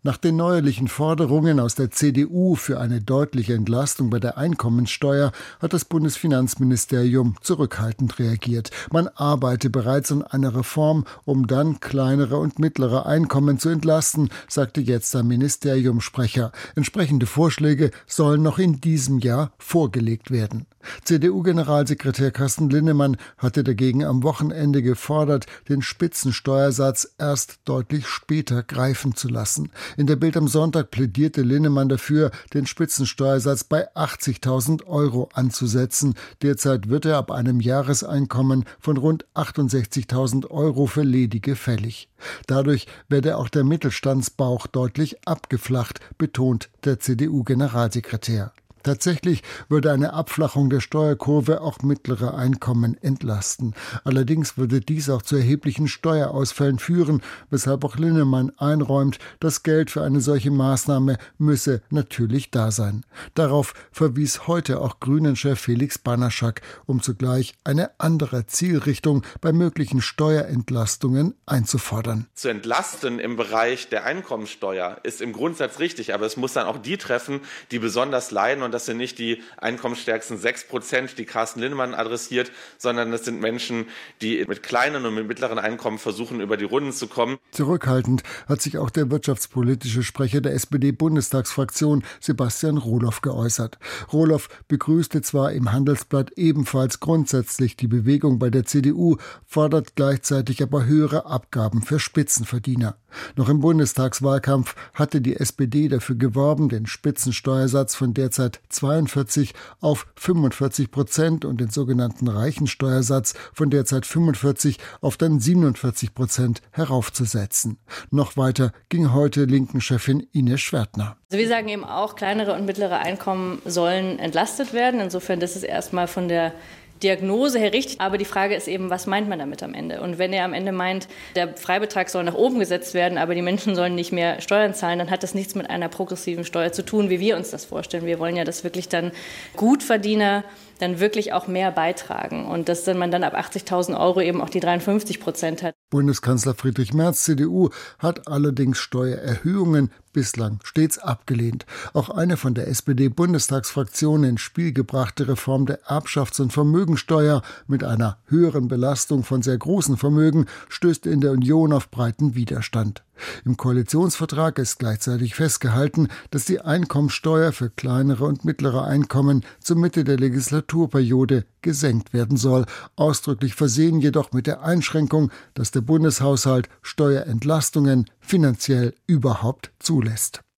Nach den neuerlichen Forderungen aus der CDU für eine deutliche Entlastung bei der Einkommensteuer hat das Bundesfinanzministerium zurückhaltend reagiert. Man arbeite bereits an einer Reform, um dann kleinere und mittlere Einkommen zu entlasten, sagte jetzt der Ministeriumssprecher. Entsprechende Vorschläge sollen noch in diesem Jahr vorgelegt werden. CDU-Generalsekretär Carsten Linnemann hatte dagegen am Wochenende gefordert, den Spitzensteuersatz erst deutlich später greifen zu lassen. In der Bild am Sonntag plädierte Linnemann dafür, den Spitzensteuersatz bei 80.000 € anzusetzen. Derzeit wird er ab einem Jahreseinkommen von rund 68.000 € für Ledige fällig. Dadurch werde auch der Mittelstandsbauch deutlich abgeflacht, betont der CDU-Generalsekretär. Tatsächlich würde eine Abflachung der Steuerkurve auch mittlere Einkommen entlasten. Allerdings würde dies auch zu erheblichen Steuerausfällen führen, weshalb auch Linnemann einräumt, das Geld für eine solche Maßnahme müsse natürlich da sein. Darauf verwies heute auch Grünen-Chef Felix Banaschak, um zugleich eine andere Zielrichtung bei möglichen Steuerentlastungen einzufordern. Zu entlasten im Bereich der Einkommensteuer ist im Grundsatz richtig, aber es muss dann auch die treffen, die besonders leiden. Und das sind nicht die einkommensstärksten 6%, die Carsten Linnemann adressiert, sondern das sind Menschen, die mit kleinen und mit mittleren Einkommen versuchen, über die Runden zu kommen. Zurückhaltend hat sich auch der wirtschaftspolitische Sprecher der SPD-Bundestagsfraktion Sebastian Rohloff geäußert. Rohloff begrüßte zwar im Handelsblatt ebenfalls grundsätzlich die Bewegung bei der CDU, fordert gleichzeitig aber höhere Abgaben für Spitzenverdiener. Noch im Bundestagswahlkampf hatte die SPD dafür geworben, den Spitzensteuersatz von derzeit 42 auf 45% und den sogenannten Reichensteuersatz von derzeit 45 auf dann 47% heraufzusetzen. Noch weiter ging heute Linken-Chefin Ines Schwertner. Also wir sagen eben auch, kleinere und mittlere Einkommen sollen entlastet werden. Insofern, das ist erstmal von der Diagnose her richtig, aber die Frage ist eben, was meint man damit am Ende? Und wenn er am Ende meint, der Freibetrag soll nach oben gesetzt werden, aber die Menschen sollen nicht mehr Steuern zahlen, dann hat das nichts mit einer progressiven Steuer zu tun, wie wir uns das vorstellen. Wir wollen ja, dass wirklich dann Gutverdiener dann wirklich auch mehr beitragen und dass man dann ab 80.000 € eben auch die 53% hat. Bundeskanzler Friedrich Merz, CDU, hat allerdings Steuererhöhungen bislang stets abgelehnt. Auch eine von der SPD-Bundestagsfraktion ins Spiel gebrachte Reform der Erbschafts- und Vermögensteuer mit einer höheren Belastung von sehr großen Vermögen stößt in der Union auf breiten Widerstand. Im Koalitionsvertrag ist gleichzeitig festgehalten, dass die Einkommensteuer für kleinere und mittlere Einkommen zur Mitte der Legislaturperiode gesenkt werden soll, ausdrücklich versehen jedoch mit der Einschränkung, dass der Bundeshaushalt Steuerentlastungen finanziell überhaupt zulässt.